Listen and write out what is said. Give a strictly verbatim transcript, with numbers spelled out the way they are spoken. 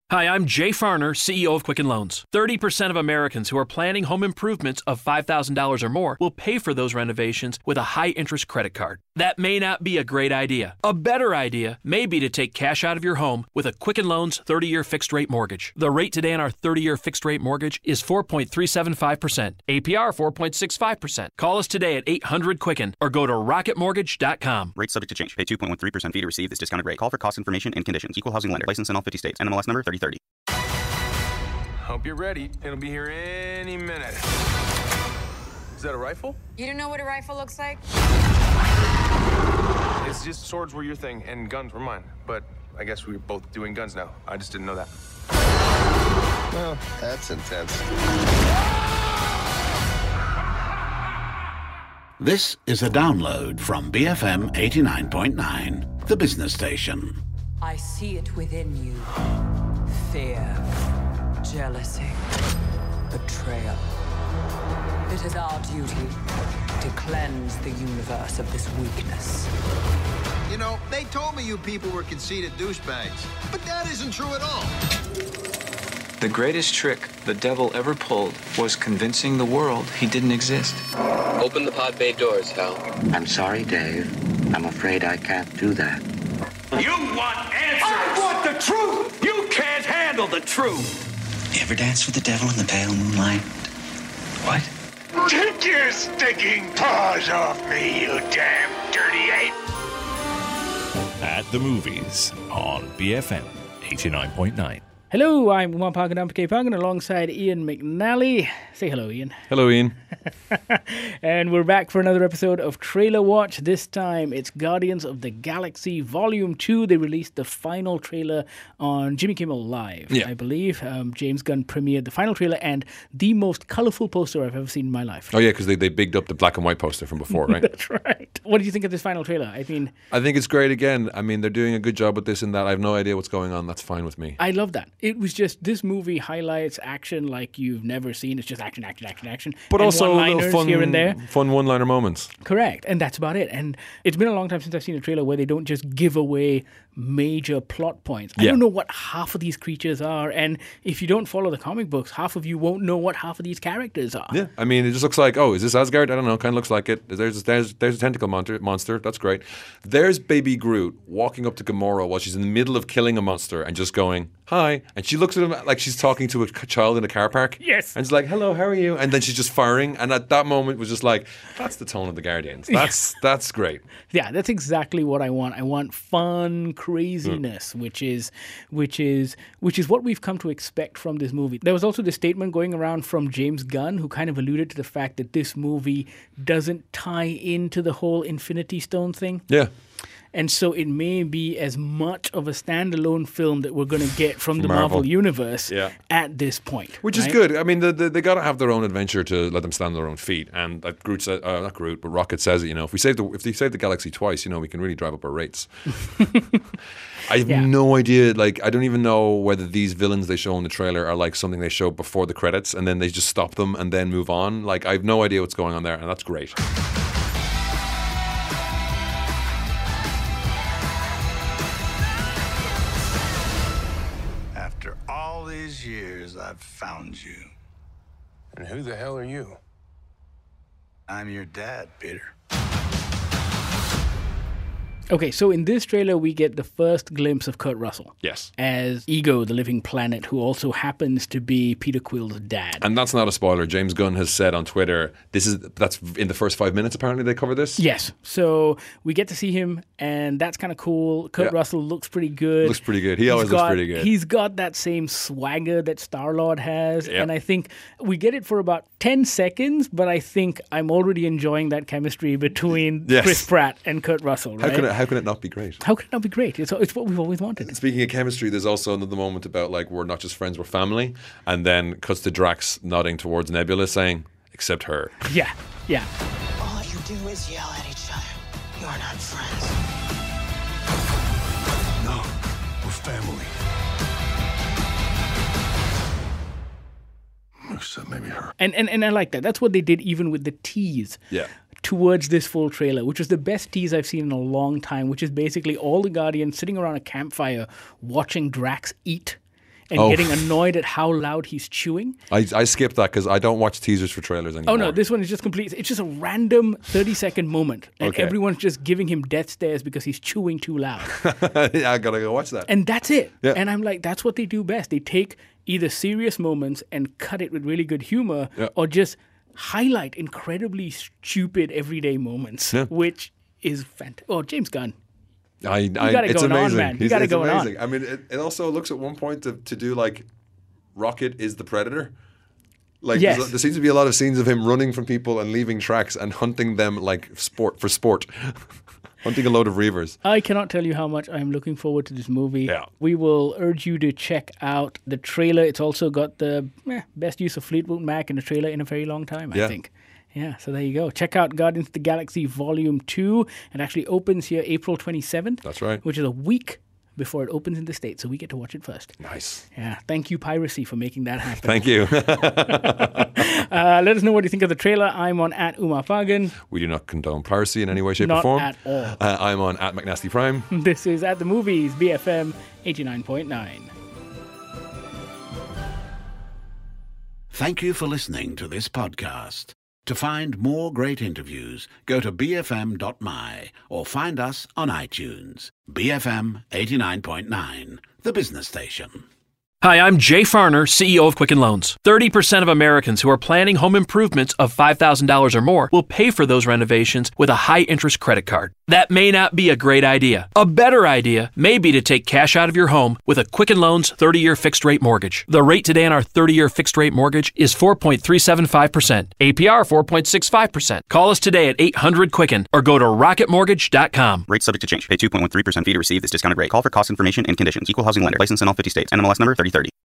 Hi, I'm Jay Farner, C E O of Quicken Loans. thirty percent of Americans who are planning home improvements of five thousand dollars or more will pay for those renovations with a high-interest credit card. That may not be a great idea. A better idea may be to take cash out of your home with a Quicken Loans thirty-year fixed-rate mortgage. The rate today on our thirty-year fixed-rate mortgage is four point three seven five percent. A P R four point six five percent. Call us today at eight hundred Quicken or go to rocket mortgage dot com. Rates subject to change. Pay two point one three percent fee to receive this discounted rate. Call for cost information and conditions. Equal housing lender. License in all fifty states. N M L S number thirty thirty. Hope you're ready. It'll be here any minute. Is that a rifle? You don't know what a rifle looks like? It's just swords were your thing and guns were mine. But I guess we're both doing guns now. I just didn't know that. Well, that's intense. This is a download from B F M eighty-nine point nine, the business station. I see it within you. Fear, jealousy, betrayal. It is our duty to cleanse the universe of this weakness. You know, they told me you people were conceited douchebags, but that isn't true at all. The greatest trick the devil ever pulled was convincing the world he didn't exist. Open the pod bay doors, Hal. I'm sorry, Dave. I'm afraid I can't do that. You want answers! I want the truth! You can't handle the truth! You ever dance with the devil in the pale moonlight? What? Take your stinking paws off me, you damn dirty ape! At the movies on B F M eighty-nine point nine. Hello, I'm Umar Pagan P K Pagan alongside Ian McNally. Say hello, Ian. Hello, Ian. And we're back for another episode of Trailer Watch. This time it's Guardians of the Galaxy Volume two. They released the final trailer on Jimmy Kimmel Live, yeah. I believe. Um, James Gunn premiered the final trailer and the most colourful poster I've ever seen in my life. Oh, yeah, because they, they bigged up the black and white poster from before, right? That's right. What do you think of this final trailer? I mean... I think it's great again. I mean, they're doing a good job with this and that. I have no idea what's going on. That's fine with me. I love that. It was just, this movie highlights action like you've never seen. It's just action, action, action, action. But and also one-liners fun, here and there. Fun one-liner moments. Correct. And that's about it. And it's been a long time since I've seen a trailer where they don't just give away major plot points. I yeah. don't know what half of these creatures are. And if you don't follow the comic books, half of you won't know what half of these characters are. Yeah. I mean, it just looks like, oh, is this Asgard? I don't know. Kind of looks like it. There's, there's, there's a tentacle monster. monster. That's great. There's Baby Groot walking up to Gamora while she's in the middle of killing a monster and just going, hi. And she looks at him like she's talking to a child in a car park. Yes. And she's like, hello, how are you? And then she's just firing. And at that moment was just like, that's the tone of the Guardians. That's yeah. that's great. Yeah, that's exactly what I want. I want fun craziness, mm. which is which is which is what we've come to expect from this movie. There was also this statement going around from James Gunn who kind of alluded to the fact that this movie doesn't tie into the whole Infinity Stone thing. Yeah. And so it may be as much of a standalone film that we're going to get from the Marvel, Marvel Universe yeah. at this point. Which right? is good. I mean, the, the, they got to have their own adventure to let them stand on their own feet. And uh, Groot says, uh, not Groot, but Rocket says it, you know, if we save the, if they save the galaxy twice, you know, we can really drive up our rates. I have yeah. no idea. Like, I don't even know whether these villains they show in the trailer are like something they show before the credits and then they just stop them and then move on. Like, I have no idea what's going on there, and that's great. Years I've found you. And who the hell are you? I'm your dad, Peter. Okay, so in this trailer, we get the first glimpse of Kurt Russell. Yes. As Ego, the living planet, who also happens to be Peter Quill's dad. And that's not a spoiler. James Gunn has said on Twitter, this is that's in the first five minutes, apparently, they cover this? Yes. So we get to see him, and that's kind of cool. Kurt yeah. Russell looks pretty good. Looks pretty good. He he's always got, looks pretty good. He's got that same swagger that Star-Lord has. Yeah. And I think we get it for about ten seconds, but I think I'm already enjoying that chemistry between yes. Chris Pratt and Kurt Russell. Right? How can it, how can it not be great? How can it not be great? It's, it's what we've always wanted. Speaking of chemistry, there's also another moment about like we're not just friends, we're family, and then cuts to Drax nodding towards Nebula saying, except her. Yeah, yeah. All you do is yell at each other. You're not friends. No, we're family. Except maybe her. And, and and I like that. That's what they did even with the tease. Yeah. Towards this full trailer, which was the best tease I've seen in a long time, which is basically all the Guardians sitting around a campfire watching Drax eat. and Oh. getting annoyed at how loud he's chewing. I, I skipped that because I don't watch teasers for trailers anymore. Oh no, this one is just complete. It's just a random thirty second moment, and Okay. everyone's just giving him death stares because he's chewing too loud. Yeah, I gotta go watch that. And that's it. Yeah. And I'm like, that's what they do best. They take either serious moments and cut it with really good humor, Yeah. or just highlight incredibly stupid everyday moments, Yeah. which is fantastic. Oh, James Gunn. I, You I, got it it's going on, amazing. man. You He's- got it it's going on. amazing. I mean, it, it also looks at one point to, to do like Rocket is the Predator. Like Yes. there's- there seems to be a lot of scenes of him running from people and leaving tracks and hunting them like sport for sport, hunting a load of reavers. I cannot tell you how much I'm looking forward to this movie. Yeah. We will urge you to check out the trailer. It's also got the eh, best use of Fleetwood Mac in the trailer in a very long time, I Yeah. think. Yeah, so there you go. Check out Guardians of the Galaxy Volume two. It actually opens here April twenty-seventh. That's right. Which is a week before it opens in the States, so we get to watch it first. Nice. Yeah, thank you, Piracy, for making that happen. Thank you. uh, let us know what you think of the trailer. I'm on at Umar Fagan. We do not condone piracy in any way, shape, Not or form. at all. Uh, I'm on at McNasty Prime. This is At the Movies, B F M eighty-nine point nine. Thank you for listening to this podcast. To find more great interviews, go to b f m dot m y or find us on iTunes. B F M eighty-nine point nine, the business station. Hi, I'm Jay Farner, C E O of Quicken Loans. thirty percent of Americans who are planning home improvements of five thousand dollars or more will pay for those renovations with a high-interest credit card. That may not be a great idea. A better idea may be to take cash out of your home with a Quicken Loans thirty-year fixed-rate mortgage. The rate today on our thirty-year fixed-rate mortgage is four point three seven five percent. A P R four point six five percent. Call us today at eight hundred Quicken or go to rocket mortgage dot com. Rates subject to change. Pay two point one three percent fee to receive this discounted rate. Call for cost information and conditions. Equal housing lender. License in all fifty states. N M L S number thirty thirty.